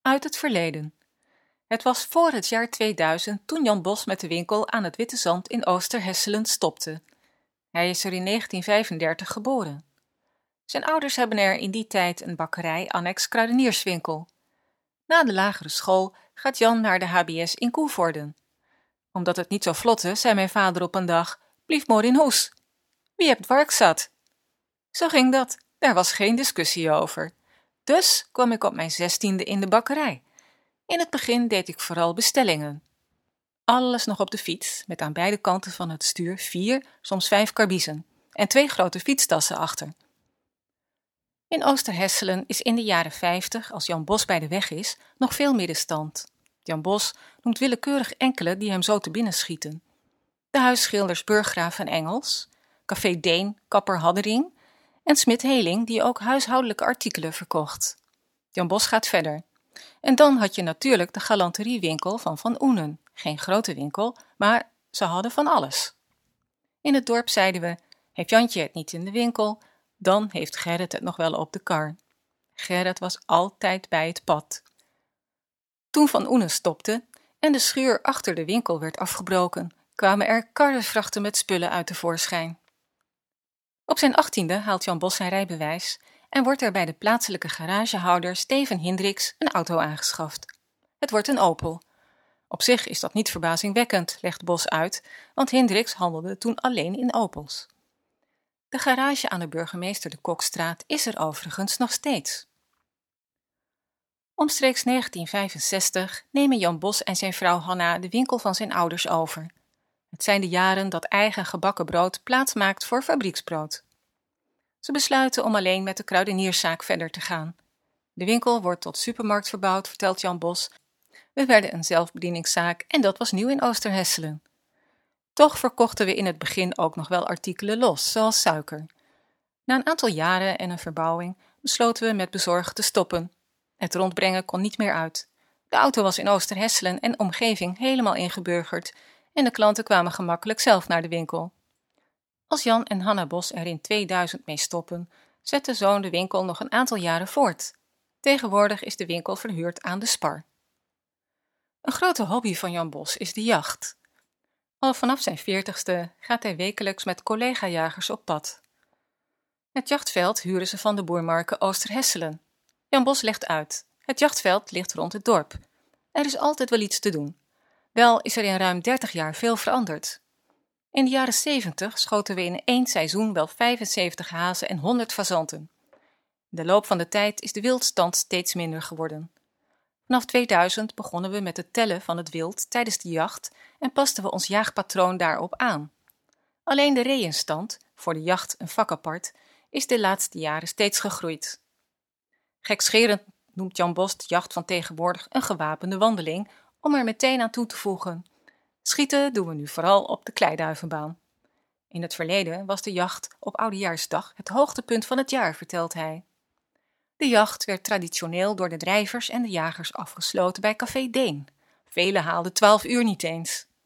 Uit het verleden. Het was voor het jaar 2000 toen Jan Bos met de winkel aan het Witte Zand in Oosterhesselen stopte. Hij is er in 1935 geboren. Zijn ouders hebben er in die tijd een bakkerij annex kruidenierswinkel. Na de lagere school gaat Jan naar de HBS in Koevoorden. Omdat het niet zo vlotte, zei mijn vader op een dag: "Blief maar in hoes. Wie hebt werk zat?" Zo ging dat, daar was geen discussie over. Dus kwam ik op mijn 16e in de bakkerij. In het begin deed ik vooral bestellingen. Alles nog op de fiets, met aan beide kanten van het stuur 4, soms 5 karbiezen en 2 grote fietstassen achter. In Oosterhesselen is in de jaren 50, als Jan Bos bij de weg is, nog veel middenstand. Jan Bos noemt willekeurig enkele die hem zo te binnen schieten. De huisschilders Burggraaf en Engels, Café Deen, kapper Haddering en Smit Heling, die ook huishoudelijke artikelen verkocht. Jan Bos gaat verder. En dan had je natuurlijk de galanteriewinkel van Van Oenen. Geen grote winkel, maar ze hadden van alles. In het dorp zeiden we: heeft Jantje het niet in de winkel, dan heeft Gerrit het nog wel op de kar. Gerrit was altijd bij het pad. Toen Van Oenen stopte en de schuur achter de winkel werd afgebroken, kwamen er karrevrachten met spullen uit tevoorschijn. Op zijn 18e haalt Jan Bos zijn rijbewijs en wordt er bij de plaatselijke garagehouder Steven Hindriks een auto aangeschaft. Het wordt een Opel. Op zich is dat niet verbazingwekkend, legt Bos uit, want Hindriks handelde toen alleen in Opels. De garage aan de Burgemeester de Kokstraat is er overigens nog steeds. Omstreeks 1965 nemen Jan Bos en zijn vrouw Hanna de winkel van zijn ouders over. Het zijn de jaren dat eigen gebakken brood plaats maakt voor fabrieksbrood. Ze besluiten om alleen met de kruidenierszaak verder te gaan. De winkel wordt tot supermarkt verbouwd, vertelt Jan Bos. We werden een zelfbedieningszaak en dat was nieuw in Oosterhesselen. Toch verkochten we in het begin ook nog wel artikelen los, zoals suiker. Na een aantal jaren en een verbouwing besloten we met bezorgen te stoppen. Het rondbrengen kon niet meer uit. De auto was in Oosterhesselen en omgeving helemaal ingeburgerd en de klanten kwamen gemakkelijk zelf naar de winkel. Als Jan en Hanna Bos er in 2000 mee stoppen, zet de zoon de winkel nog een aantal jaren voort. Tegenwoordig is de winkel verhuurd aan de Spar. Een grote hobby van Jan Bos is de jacht. Al vanaf zijn 40ste gaat hij wekelijks met collega-jagers op pad. Het jachtveld huren ze van de boermarke Oosterhesselen. Jan Bos legt uit: het jachtveld ligt rond het dorp. Er is altijd wel iets te doen. Wel is er in ruim 30 jaar veel veranderd. In de jaren 70 schoten we in 1 seizoen wel 75 hazen en 100 fazanten. In de loop van de tijd is de wildstand steeds minder geworden. Vanaf 2000 begonnen we met het tellen van het wild tijdens de jacht en pasten we ons jaagpatroon daarop aan. Alleen de reeënstand, voor de jacht een vak apart, is de laatste jaren steeds gegroeid. Gekscherend noemt Jan Bos de jacht van tegenwoordig een gewapende wandeling, om er meteen aan toe te voegen: schieten doen we nu vooral op de Kleiduivenbaan. In het verleden was de jacht op Oudejaarsdag het hoogtepunt van het jaar, vertelt hij. De jacht werd traditioneel door de drijvers en de jagers afgesloten bij Café Deen. Velen haalden 12 uur niet eens.